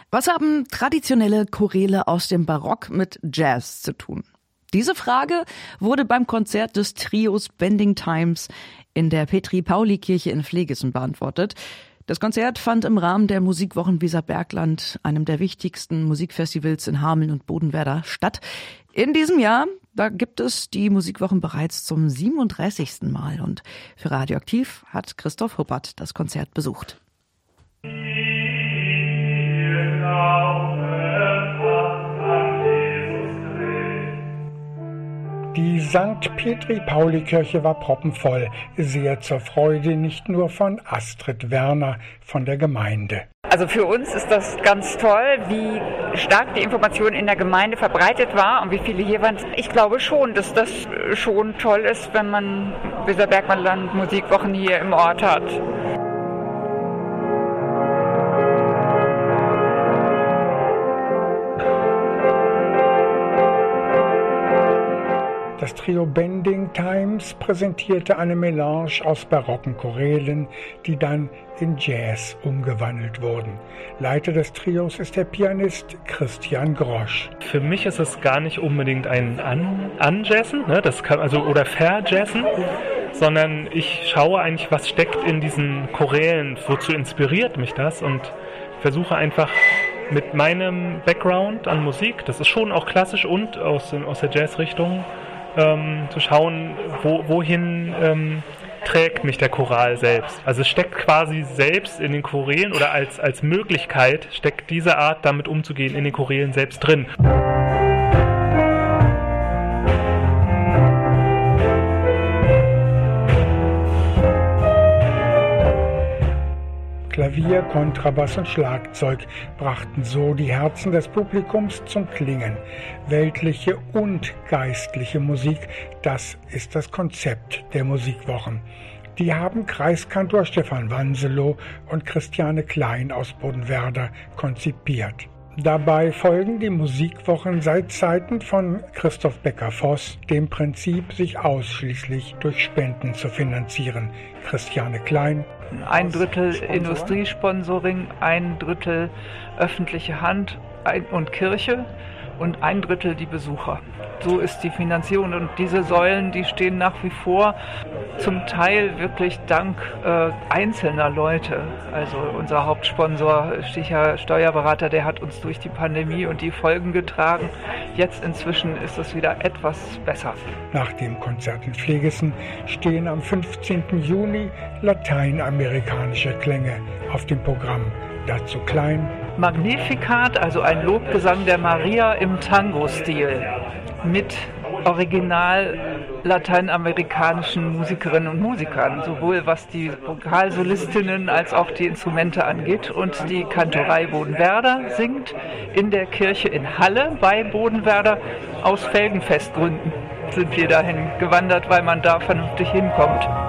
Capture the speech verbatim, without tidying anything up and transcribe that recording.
Was haben traditionelle Choräle aus dem Barock mit Jazz zu tun? Diese Frage wurde beim Konzert des Trios Bending Times in der Petri-Pauli-Kirche in Vlegessen beantwortet. Das Konzert fand im Rahmen der Musikwochen Weserbergland, einem der wichtigsten Musikfestivals in Hameln und Bodenwerder, statt. In diesem Jahr, da gibt es die Musikwochen bereits zum siebenunddreißigsten Mal. Und für Radioaktiv hat Christoph Huppert das Konzert besucht. Die Sankt Petri-Pauli-Kirche war proppenvoll, sehr zur Freude nicht nur von Astrid Werner von der Gemeinde. Also für uns ist das ganz toll, wie stark die Information in der Gemeinde verbreitet war und wie viele hier waren. Ich glaube schon, dass das schon toll ist, wenn man Weserbergland Musikwochen hier im Ort hat. Das Trio Bending Times präsentierte eine Melange aus barocken Chorälen, die dann in Jazz umgewandelt wurden. Leiter des Trios ist der Pianist Christian Grosch. Für mich ist es gar nicht unbedingt ein An- Anjazzen, ne? Das kann also oder Verjazzen, sondern ich schaue eigentlich, was steckt in diesen Chorälen, wozu inspiriert mich das, und versuche einfach mit meinem Background an Musik, das ist schon auch klassisch und aus, aus der Jazz-Richtung, Ähm, zu schauen, wo, wohin ähm, trägt mich der Choral selbst. Also es steckt quasi selbst in den Chorälen oder als, als Möglichkeit steckt diese Art, damit umzugehen, in den Chorälen selbst drin. Klavier, Kontrabass und Schlagzeug brachten so die Herzen des Publikums zum Klingen. Weltliche und geistliche Musik, das ist das Konzept der Musikwochen. Die haben Kreiskantor Stefan Wanselow und Christiane Klein aus Bodenwerder konzipiert. Dabei folgen die Musikwochen seit Zeiten von Christoph Becker-Voss dem Prinzip, sich ausschließlich durch Spenden zu finanzieren. Christiane Klein. Ein Drittel Industriesponsoring, ein Drittel öffentliche Hand und Kirche und ein Drittel die Besucher. So ist die Finanzierung, und diese Säulen, die stehen nach wie vor zum Teil wirklich dank äh, einzelner Leute. Also unser Hauptsponsor, Sticher Steuerberater, der hat uns durch die Pandemie und die Folgen getragen. Jetzt inzwischen ist es wieder etwas besser. Nach dem Konzert in Vlegessen stehen am fünfzehnten Juni lateinamerikanische Klänge auf dem Programm. Dazu Klein. Magnificat, also ein Lobgesang der Maria im Tango-Stil mit original lateinamerikanischen Musikerinnen und Musikern, sowohl was die Vokalsolistinnen als auch die Instrumente angeht. Und die Kantorei Bodenwerder singt in der Kirche in Halle bei Bodenwerder. Aus Felgenfestgründen sind wir dahin gewandert, weil man da vernünftig hinkommt.